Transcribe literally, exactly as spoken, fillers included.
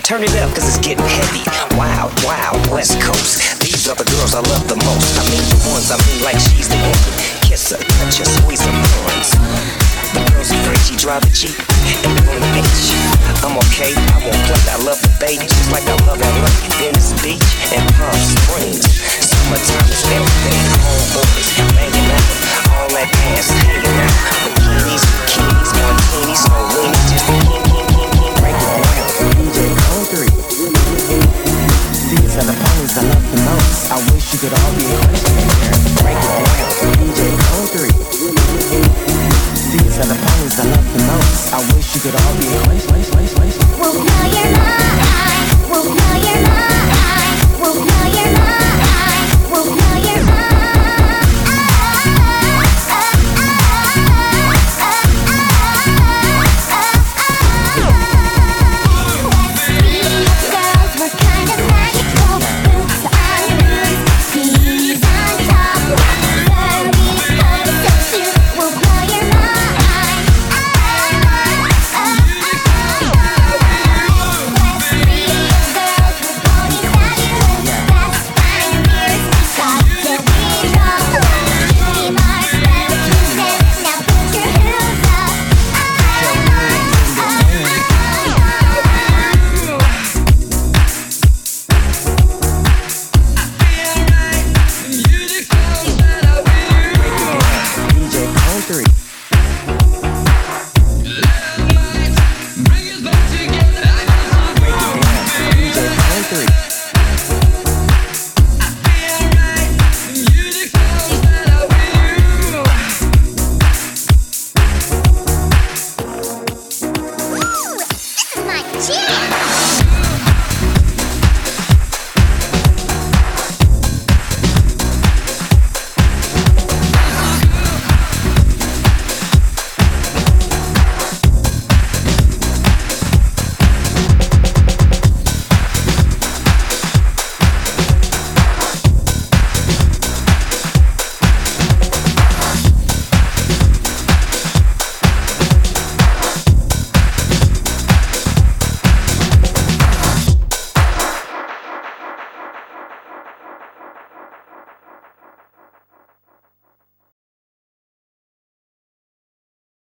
Turn it up, cause it's getting heavy. Wild, wild, West Coast. These are the girls I love the most. I mean the ones I mean like she's the one. Kiss her, touch her, squeeze her buns. The girl's afraid she drive a Jeep and we're on the beach. I'm okay, I won't play. I love the baby just like I love L A, Venice Beach and Palm Springs. Summertime is everything. Homeboys banging out, all that ass hanging out. Bikinis, bikinis, martinis, no weenies, just a king, king, king, king. Break it down, D J Code three. These are the ponies I love the most. I wish you could all be a question. Break it down, D J Code three. These are the ponies I love the most. I wish you could all be a question. We'll blow your mind. We'll blow your mind.